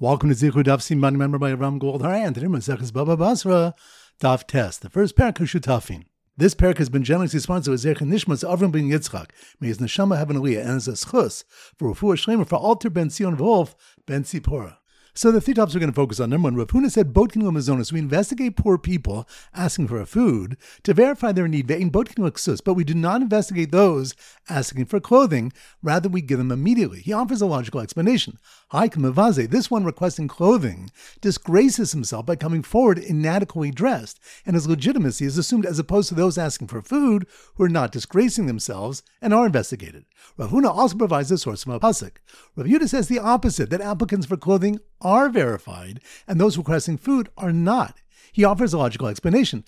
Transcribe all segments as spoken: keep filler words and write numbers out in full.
Welcome to Zichud Daf Siman, member by Ram Goldhar, and today Maseches Baba Basra, Daf Test, the first parak of Shutafin. This parak has been generously sponsored with Zerchen Nishmas Avram ben Yitzchak. May his neshama have an aliyah and as a schus for Refuah Shleima for Alter ben Zion Wolf ben Tzipora. So the three topics we're going to focus on. Number one, Rav Huna said, Botkin Lamazonis, we investigate poor people asking for a food to verify their need, ve'in Botkin Laksus, but we do not investigate those asking for clothing, rather we give them immediately. He offers a logical explanation. Haikam this one requesting clothing disgraces himself by coming forward inadequately dressed, and his legitimacy is assumed as opposed to those asking for food who are not disgracing themselves and are investigated. Rav Huna also provides a source from a pasuk. Rav Yehuda says the opposite, that applicants for clothing are verified, and those requesting food are not. He offers a logical explanation.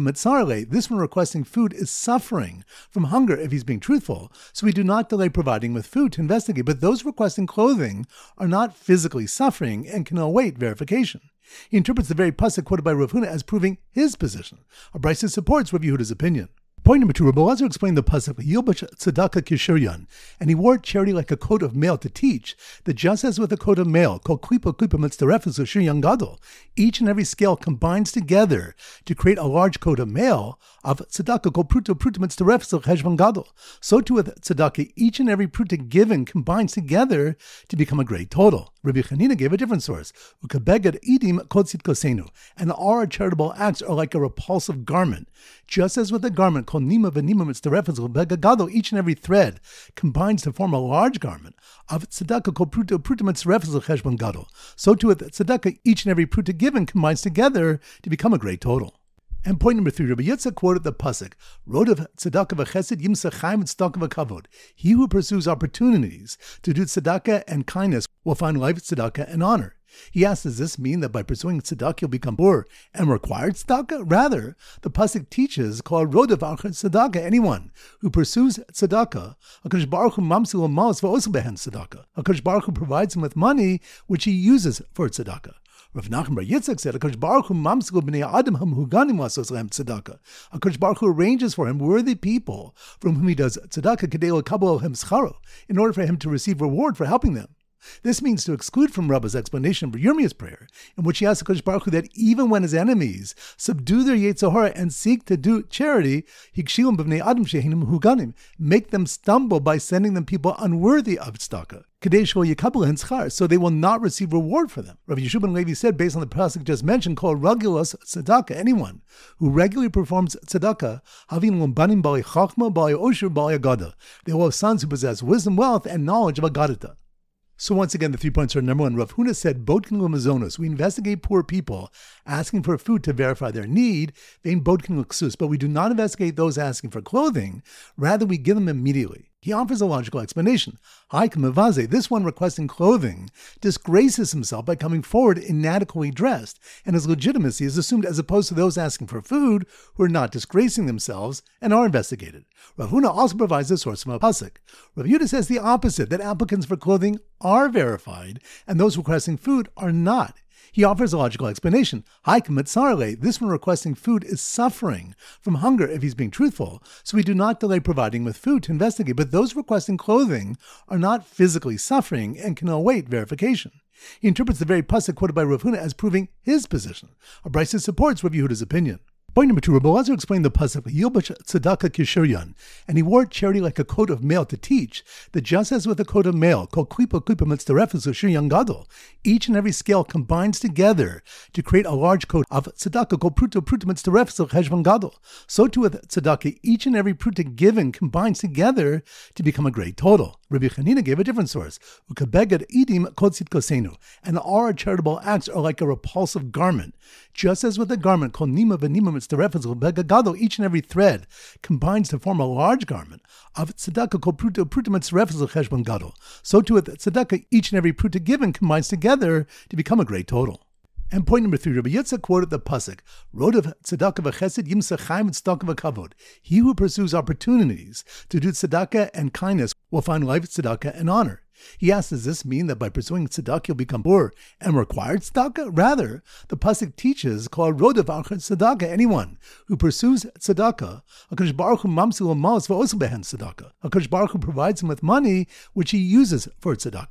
This one requesting food is suffering from hunger if he's being truthful, so we do not delay providing with food to investigate, but those requesting clothing are not physically suffering and can await verification. He interprets the very pasuk quoted by Rav Huna as proving his position. Abraisa supports Rav Yehuda's opinion. Point number two, Rabbi Elazar explained the pasuk, Yilbash tzedakah kishuryan, and he wore charity like a coat of mail to teach that just as with a coat of mail, called klipa klipa mitzdarefes shuryan gadol, each and every scale combines together to create a large coat of mail of tzedakah called pruta pruta mitzdarefes cheshvan gadol. So too with tzedakah, each and every pruta given combines together to become a great total. Rabbi Chanina gave a different source, ukabegad idim kotsit kosenu, and all our charitable acts are like a repulsive garment, just as with a garment called nima v'nima mitzdarefes gadol, each and every thread combines to form a large garment of tzedakah called pruta pruta mitzdarefes cheshvan gadol. So too with tzedakah, each and every pruta given combines together to become a great total. And point number three, Rabbi Yitzchak quoted the pasuk, Rodav tzedakah v'chesed yimsa chaim tzedakah v'kavod. He who pursues opportunities to do tzedakah and kindness will find life, tzedakah, and honor. He asks, does this mean that by pursuing tzedakah you'll become poor and require tzedakah? Rather, the pasuk teaches, called Rodav tzedakah, anyone who pursues tzedakah, HaKadosh Baruch Hu mamsil maos v'osel behen tzedakah. HaKadosh Baruch Hu provides him with money which he uses for tzedakah. Rav Nachman bar Yitzchak said, HaKadosh Baruch Hu mamsil b'nei adam hamhuganim lasos lehem tzedakah. HaKadosh Baruch Hu arranges for him worthy people from whom he does tzedakah kedei lekabel hem scharo, in order for him to receive reward for helping them. This means to exclude from Rabbah's explanation of Yirmiyah's prayer, in which he asks HaKadosh Baruch Hu that even when his enemies subdue their Yetzer Hara and seek to do charity, hikshilum b'nei adam shehinim huganim, make them stumble by sending them people unworthy of tzedakah, kedei shelo yikabel hen schar, so they will not receive reward for them. Rabbi Yeshua ben Levi said, based on the pasuk just mentioned, called Regulus tzedakah, anyone who regularly performs tzedakah, havin lumbanim b'alei chachma b'alei osher b'alei agada, they will have sons who possess wisdom, wealth, and knowledge of agadata. So once again, the three points are: number one, Rav Huna said, Botkin Lamazonos, we investigate poor people asking for food to verify their need, vein Botkin Laksus, but we do not investigate those asking for clothing, rather we give them immediately. He offers a logical explanation. Haikam this one requesting clothing disgraces himself by coming forward inadequately dressed, and his legitimacy is assumed as opposed to those asking for food who are not disgracing themselves and are investigated. Rav Huna also provides a source from a pasuk. Rav Yehuda says the opposite, that applicants for clothing are verified, and those requesting food are not. He offers a logical explanation. This one requesting food is suffering from hunger if he's being truthful, so we do not delay providing with food to investigate, but those requesting clothing are not physically suffering and can await verification. He interprets the very pasuk quoted by Rav Huna as proving his position. Abraisa supports Rav Yehuda's opinion. Point number two, Rabbi Elazar explained the pasuk, Yilbash tzedakah kishuryan, and he wore charity like a coat of mail to teach that just as with a coat of mail, called klipa klipa mitzdarefes shuryan gadol, each and every scale combines together to create a large coat of tzedakah called pruta pruta mitzdarefes cheshvan gadol. So too with tzedakah, each and every pruta given combines together to become a great total. Rabbi Chanina gave a different source, ukabegad idim kotsit kosenu, and all our charitable acts are like a repulsive garment, just as with a garment called nima v'nima mitzdarefes gadol, each and every thread combines to form a large garment of tzedakah called pruta pruta mitzdarefes cheshvan gadol. So too with tzedakah, each and every pruta given combines together to become a great total. And point number three, Rabbi Yitzchak quoted the pasuk, Rodav tzedakah v'chesed yimsa chaim tzedakah v'kavod. He who pursues opportunities to do tzedakah and kindness will find life, tzedakah, and honor. He asks, does this mean that by pursuing tzedakah you'll become poor and require tzedakah? Rather, the pasuk teaches, called Rodav tzedakah, anyone who pursues tzedakah, HaKadosh Baruch Hu mamsil maos v'osel behen tzedakah. HaKadosh Baruch Hu provides him with money which he uses for tzedakah.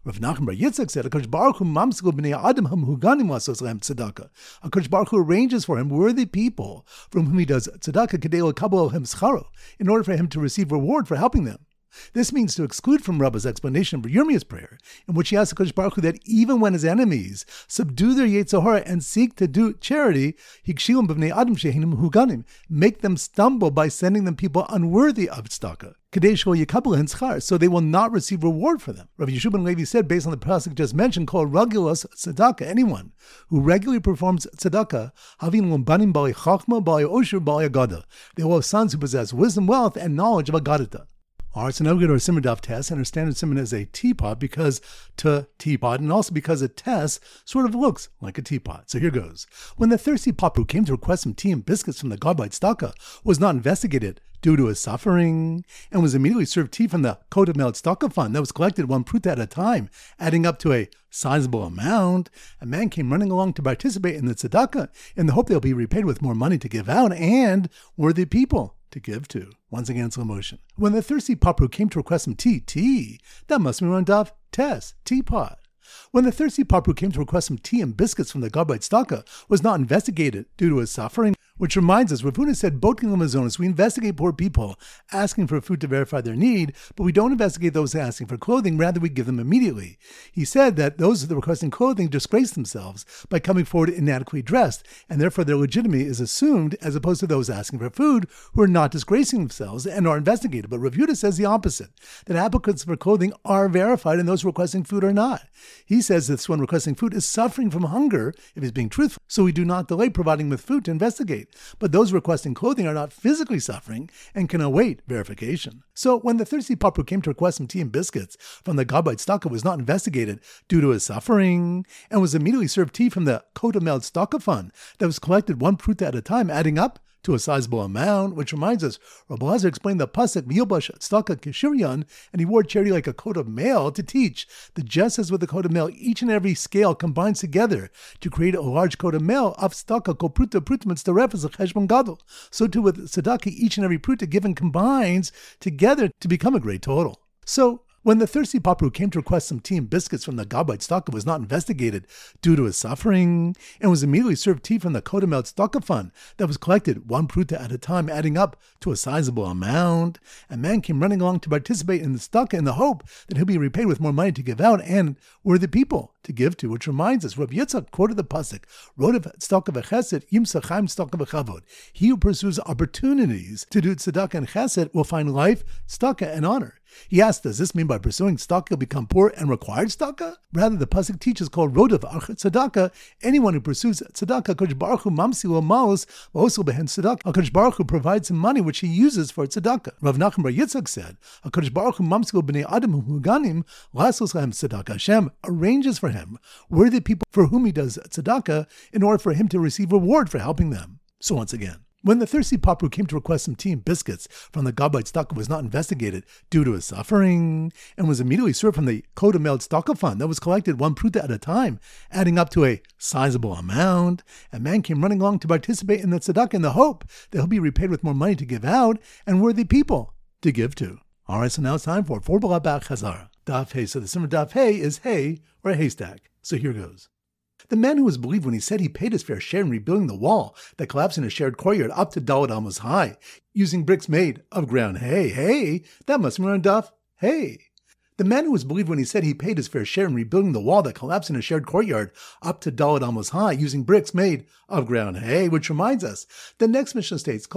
Rav Nachman Bar Yitzchak said, HaKadosh Baruch Hu mamsku b'nei adam hamuhuganim lasos lehem tzedakah. HaKadosh Baruch Hu arranges for him worthy people from whom he does tzedakah kedei lekabel lehem scharo, in order for him to receive reward for helping them. This means to exclude from Rabbah's explanation of Yirmiyah's prayer, in which he asks HaKadosh Baruch Hu that even when his enemies subdue their Yetzer Hara and seek to do charity, Hikshilum b'nei adam shehinim huganim, make them stumble by sending them people unworthy of tzedakah, Kadei shelo yikabel lehem schar, so they will not receive reward for them. Rabbi Yeshua ben Levi said, based on the pasuk just mentioned, called Regulus tzedakah, anyone who regularly performs tzedakah, havin lom banim b'alei chachma, b'alei osher, b'alei agada, they will have sons who possess wisdom, wealth, and knowledge of agadata. All right, so now we go to our Simon Daf test, and our standard Simon is a teapot because to teapot, and also because a test sort of looks like a teapot. So here goes. When the thirsty pauper who came to request some tea and biscuits from the Gabbai tzedakah was not investigated due to his suffering, and was immediately served tea from the Kodah Mel tzedakah fund that was collected one pruta at a time, adding up to a sizable amount, a man came running along to participate in the tzedakah in the hope they'll be repaid with more money to give out and worthy people to give to. Once again, slow motion. When the thirsty pauper came to request some tea, tea, that must be run Daf test, teapot. When the thirsty pauper came to request some tea and biscuits from the Gabbai tzedakah was not investigated due to his suffering, which reminds us, Rav Huna said, Botin Lamazonis, we investigate poor people asking for food to verify their need, but we don't investigate those asking for clothing, rather we give them immediately. He said that those that are requesting clothing disgrace themselves by coming forward inadequately dressed, and therefore their legitimacy is assumed, as opposed to those asking for food who are not disgracing themselves and are investigated. But Rav Yehuda says the opposite, that applicants for clothing are verified and those requesting food are not. He says that this one requesting food is suffering from hunger, if he's being truthful, so we do not delay providing him with food to investigate. But those requesting clothing are not physically suffering and can await verification. So when the thirsty pauper came to request some tea and biscuits from the Gabbai tzedakah was not investigated due to his suffering, and was immediately served tea from the Kodah Mel tzedakah fund that was collected one pruta at a time, adding up to a sizable amount, which reminds us, Rabbi Lazar explained the pasuk V'yilbash tzedakah kishiryan, and he wore charity like a coat of mail to teach that just as with the coat of mail, each and every scale combines together to create a large coat of mail of tzedakah kol pruta pruta mitzaref as a cheshbon gadol. So too with tzedakah, each and every pruta given combines together to become a great total. So when the thirsty pauper who came to request some tea and biscuits from the Gabbai tzedakah was not investigated due to his suffering, and was immediately served tea from the Kodah Mel tzedakah fund that was collected one pruta at a time, adding up to a sizable amount, a man came running along to participate in the tzedakah in the hope that he'll be repaid with more money to give out and worthy people to give to, which reminds us, Rabbi Yitzchak quoted the pasuk, Rodav tzedakah v'chesed yimsa chaim tzedakah v'chavod. He who pursues opportunities to do tzedakah and chesed will find life, tzedakah, and honor. He asked, does this mean by pursuing tzedakah you'll become poor and required tzedakah? Rather, the pasuk teaches called Rodav Archet Tzedakah, anyone who pursues tzedakah, HaKadosh Baruch Hu mamsi lo malus v'osel behen tzedakah. HaKadosh Baruch Hu provides him money which he uses for tzedakah. Rav Nachman Bar Yitzchak said, HaKadosh Baruch Hu mamsi lo b'nei adam huganim lasos lehem tzedakah. Hashem arranges for him worthy people for whom he does tzedakah in order for him to receive reward for helping them. So once again, when the thirsty pauper who came to request some tea and biscuits from the Gabbai tzedakah was not investigated due to his suffering, and was immediately served from the Kodah Mel tzedakah fund that was collected one pruta at a time, adding up to a sizable amount, a man came running along to participate in the tzedakah in the hope that he'll be repaid with more money to give out and worthy people to give to. All right, so now it's time for four Balabach Chazara. Daf Hey. So the Simmer Daf Hey is hay or a haystack. So here goes. The man who was believed when he said he paid his fair share in rebuilding the wall that collapsed in a shared courtyard up to Daled Amos high, using bricks made of ground hay. Hey, that must be on Daf Hey. The man who was believed when he said he paid his fair share in rebuilding the wall that collapsed in a shared courtyard up to Daled Amos high, using bricks made of ground hay, which reminds us, the next Mishnah states,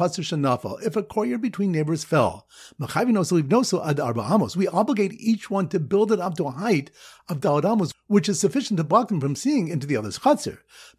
if a courtyard between neighbors fell, we obligate each one to build it up to a height of Daled Amos, which is sufficient to block them from seeing into the other's chatzir.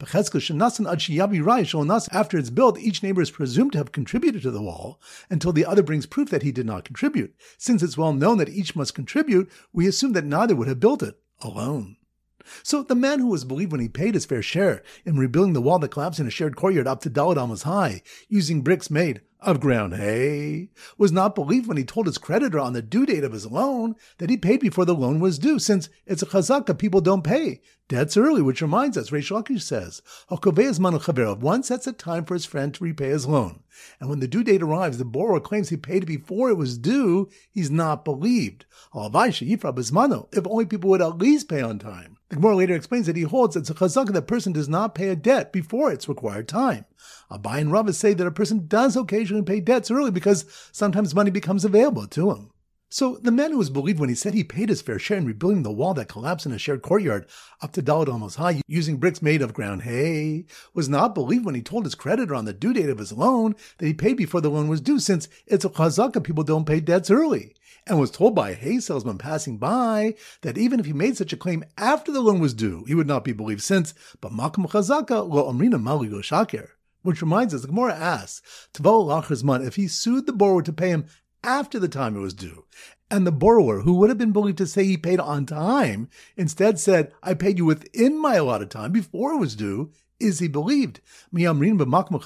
After it's built, each neighbor is presumed to have contributed to the wall until the other brings proof that he did not contribute. Since it's well known that each must contribute, we assume that neither would have built it alone. So the man who was believed when he paid his fair share in rebuilding the wall that collapsed in a shared courtyard up to Daled Amos high, using bricks made of ground hay, was not believed when he told his creditor on the due date of his loan that he paid before the loan was due, since it's a chazaka, people don't pay debts early, which reminds us, Reish Lakish says, one sets a time for his friend to repay his loan, and when the due date arrives, the borrower claims he paid it before it was due, he's not believed. If only people would at least pay on time. The Gemara later explains that he holds it's a chazaka that a person does not pay a debt before its required time. Abai and Rava say that a person does occasionally pay debts early because sometimes money becomes available to him. So the man who was believed when he said he paid his fair share in rebuilding the wall that collapsed in a shared courtyard up to Daled Amos High using bricks made of ground hay was not believed when he told his creditor on the due date of his loan that he paid before the loan was due, since it's a chazaka, people don't pay debts early, and was told by a hay salesman passing by that even if he made such a claim after the loan was due, he would not be believed, since b'makom chazaka lo amrina mali lo shaker. Which reminds us, the Gemara asks, Tavo Lachrzman, if he sued the borrower to pay him after the time it was due, and the borrower, who would have been believed to say he paid on time, instead said, I paid you within my allotted time before it was due, is he believed? Do we apply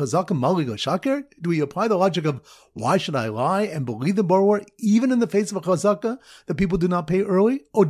the logic of why should I lie and believe the borrower even in the face of a chazaka that people do not pay early? Or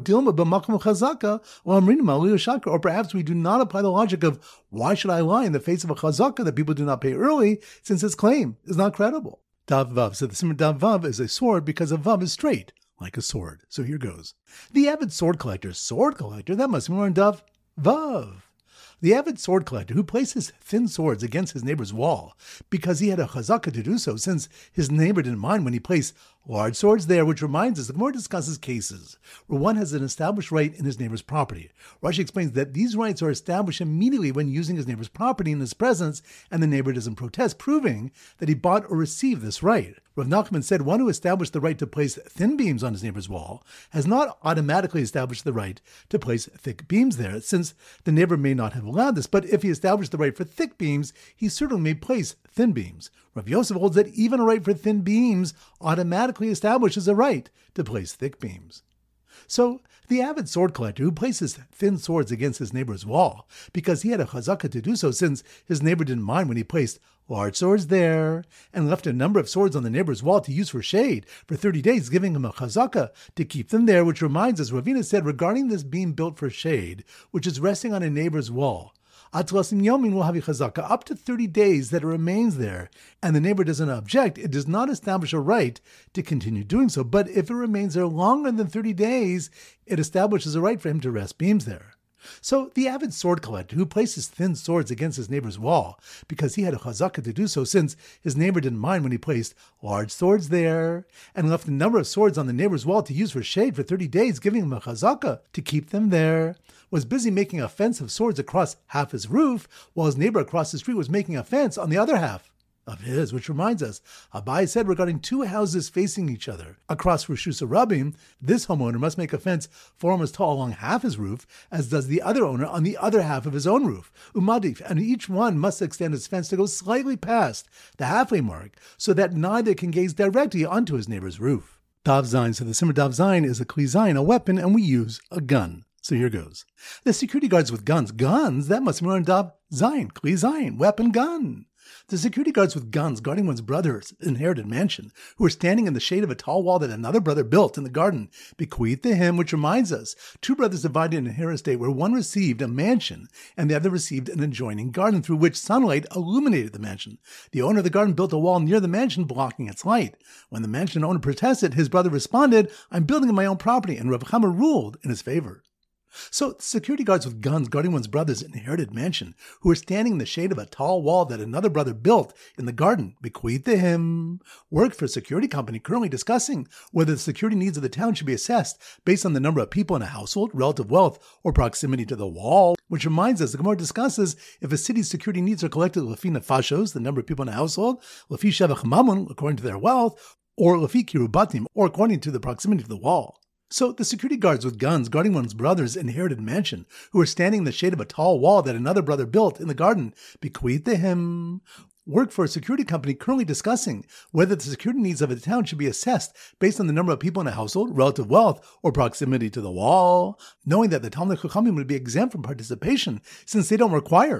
perhaps we do not apply the logic of why should I lie in the face of a chazaka that people do not pay early, since his claim is not credible. Dav Vav. So the Simmer Dav Vav is a sword because a Vav is straight, like a sword. So here goes. The avid sword collector, sword collector, that must be more in Dav Vav. The avid sword collector who places thin swords against his neighbor's wall because he had a chazaka to do so, since his neighbor didn't mind when he placed large swords there, which reminds us the Gemara discusses cases where one has an established right in his neighbor's property. Rashi explains that these rights are established immediately when using his neighbor's property in his presence and the neighbor doesn't protest, proving that he bought or received this right. Rav Nachman said one who established the right to place thin beams on his neighbor's wall has not automatically established the right to place thick beams there, since the neighbor may not have allowed this, but if he established the right for thick beams, he certainly may place thin beams. Rav Yosef holds that even a right for thin beams automatically establishes a right to place thick beams. So, the avid sword collector who places thin swords against his neighbor's wall because he had a chazaka to do so, since his neighbor didn't mind when he placed large swords there and left a number of swords on the neighbor's wall to use for shade for thirty days, giving him a chazaka to keep them there, which reminds us, Ravina said regarding this beam built for shade, which is resting on a neighbor's wall, Atlasim Yomin will have a chazaka up to thirty days that it remains there, and the neighbor doesn't object. It does not establish a right to continue doing so, but if it remains there longer than thirty days, it establishes a right for him to rest beams there. So the avid sword collector who places thin swords against his neighbor's wall because he had a chazaka to do so, since his neighbor didn't mind when he placed large swords there and left a number of swords on the neighbor's wall to use for shade for thirty days, giving him a chazaka to keep them there, was busy making a fence of swords across half his roof, while his neighbor across the street was making a fence on the other half of his, which reminds us, Abai said regarding two houses facing each other across Rishus Rabim, this homeowner must make a fence four amos tall along half his roof, as does the other owner on the other half of his own roof, Umadif, and each one must extend his fence to go slightly past the halfway mark, so that neither can gaze directly onto his neighbor's roof. Dav Zayin, so the Simmer Dav Zayin is a Kli Zayin, a weapon, and we use a gun. So here goes. The security guards with guns, guns, that must be more in Dav Zayin, Kli Zayin, weapon, gun. The security guards with guns guarding one's brother's inherited mansion, who were standing in the shade of a tall wall that another brother built in the garden, bequeathed to him, which reminds us, two brothers divided an inherited estate where one received a mansion and the other received an adjoining garden through which sunlight illuminated the mansion. The owner of the garden built a wall near the mansion blocking its light. When the mansion owner protested, his brother responded, I'm building on my own property, and Rav Chama ruled in his favor. So, security guards with guns guarding one's brother's inherited mansion, who were standing in the shade of a tall wall that another brother built in the garden, bequeathed to him, worked for a security company currently discussing whether the security needs of the town should be assessed based on the number of people in a household, relative wealth, or proximity to the wall, which reminds us, the Gemara discusses if a city's security needs are collected lefi nefashos, the number of people in a household, lefi shevach mamun, according to their wealth, or lefi kirubatim, or according to the proximity to the wall. So the security guards with guns guarding one's brother's inherited mansion, who were standing in the shade of a tall wall that another brother built in the garden, bequeathed to him, worked for a security company currently discussing whether the security needs of a town should be assessed based on the number of people in a household, relative wealth, or proximity to the wall, knowing that the Talmid Chachamim would be exempt from participation since they don't require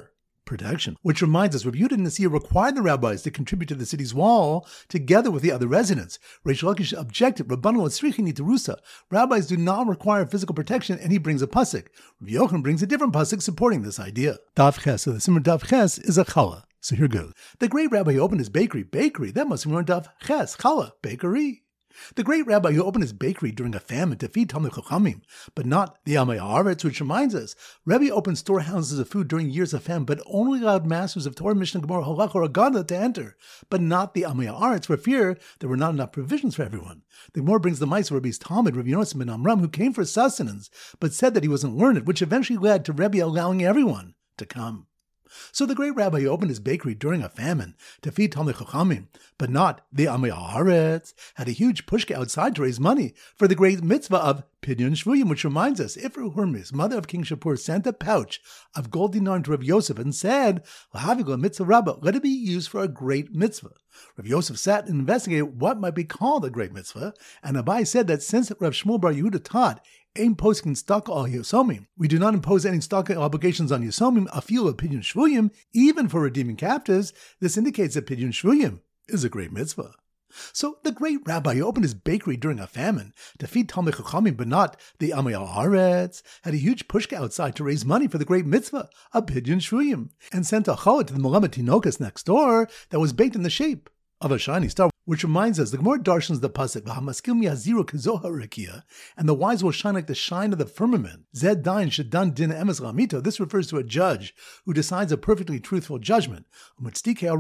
protection. Which reminds us, Rabbi Yehuda and Nasiya required the rabbis to contribute to the city's wall together with the other residents. Reish Lakish objected, Rabbanu Atzrichini Terusa. Rabbis do not require physical protection, and he brings a pasuk. Rabbi Yochanan brings a different pasuk supporting this idea. Daf Ches, so the Simmer Daf Ches is a challah. So here goes. The great rabbi who opened his bakery, bakery, that must be on Daf Ches, challah, bakery. The great rabbi who opened his bakery during a famine to feed Talmid Chachamim, but not the Amei Haaretz, which reminds us, Rebbe opened storehouses of food during years of famine, but only allowed masters of Torah, Mishnah, Gemara, Halakha, or Agada to enter, but not the Amei Haaretz, for fear there were not enough provisions for everyone. The Gemara brings the mice of Rebbe's Talmud, Rabbi Yonasan ben Amram, who came for sustenance, but said that he wasn't learned, which eventually led to Rebbe allowing everyone to come. So the great rabbi opened his bakery during a famine to feed Talmid Chachamim, but not the Amei Haaretz, had a huge pushka outside to raise money for the great mitzvah of Pidyon Shvuyim, which reminds us, Ifra Hurmis, mother of King Shapur, sent a pouch of gold dinar to Rav Yosef and said, L'havigla mitzvah rabbah, let it be used for a great mitzvah. Rav Yosef sat and investigated what might be called a great mitzvah, and Abai said that since Rav Shmuel bar Yehuda taught, Ein posking stock al Yosomim. We do not impose any stock obligations on Yosomim, a few of Pidyon Shvuyim, even for redeeming captives. This indicates that Pidyon Shvuyim is a great mitzvah. So the great rabbi opened his bakery during a famine to feed Talmid Chachamim, but not the Amei Haaretz, had a huge pushka outside to raise money for the great mitzvah of Pidyon Shvuyim, and sent a challah to the Melamed Tinokas next door that was baked in the shape of a shiny star, which reminds us, the Gemara darshans the pasuk, "V'hamaskil mi'aziru kezohar rekia," and the wise will shine like the shine of the firmament. Zed dain shedan din emes ramito. This refers to a judge who decides a perfectly truthful judgment. And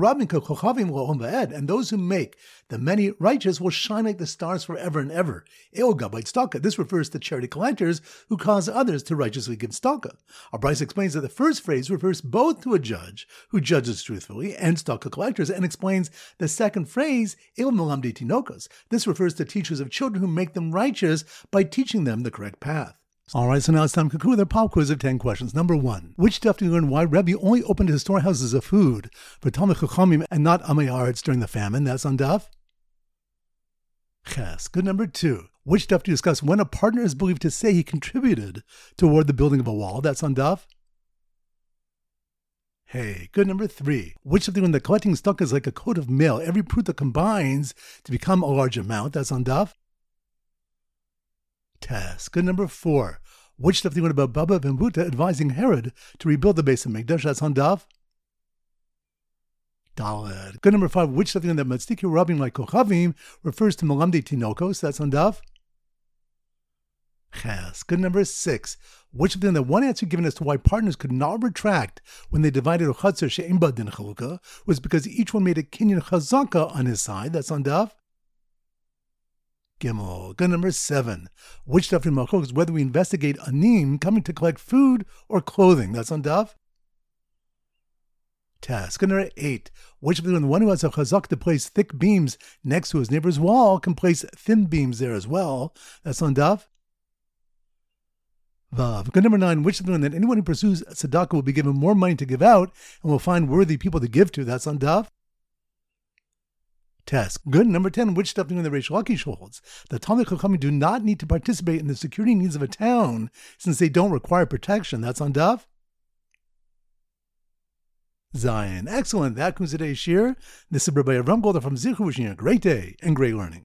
those who make the many righteous will shine like the stars forever and ever. This refers to charity collectors who cause others to righteously give tzedakah. Our Bryce explains that the first phrase refers both to a judge who judges truthfully and tzedakah collectors, and explains the second phrase, this refers to teachers of children who make them righteous by teaching them the correct path. Alright, so now it's time to conclude their pop quiz of ten questions. Number one, which daf do you learn why Rebbe only opened his storehouses of food for Talmid Chachamim and not Amei Haaretz during the famine? That's on daf Ches. Good. Number two, which daf do you discuss when a partner is believed to say he contributed toward the building of a wall? That's on daf Hey. Good. Number three, which of the when the collecting stock is like a coat of mail, every pruta combines to become a large amount? That's on daf Tes. Good. Number four, which stuff do you want about Baba ben Buta advising Herod to rebuild the base of Mikdash? That's on daf Daled. Good. Number five, which stuff do you want that Matziki Rabbim like Kochavim refers to Melamdei Tinokos? That's on daf Ches. Good. Number six, which of them the one answer given as to why partners could not retract when they divided a chatzar she'ein ba din chalukah was because each one made a kinyan chazaka on his side? That's on daf Gimel. Good. Number seven, which daf in Malchok is whether we investigate anim coming to collect food or clothing? That's on daf Tes. Good. Number eight, which of them the one who has a chazak to place thick beams next to his neighbor's wall can place thin beams there as well? That's on daf Vav. Good. Number nine, which of them that anyone who pursues tzedakah will be given more money to give out and will find worthy people to give to? That's on daf Tes. Good. Number ten, which stuff doing the Reish Lakish holds that Talmid Chachamim do not need to participate in the security needs of a town since they don't require protection? That's on daf Zion. Excellent. That concludes today's shir. This is Rabbi Avram Golder from Zichu, wishing you a great day and great learning.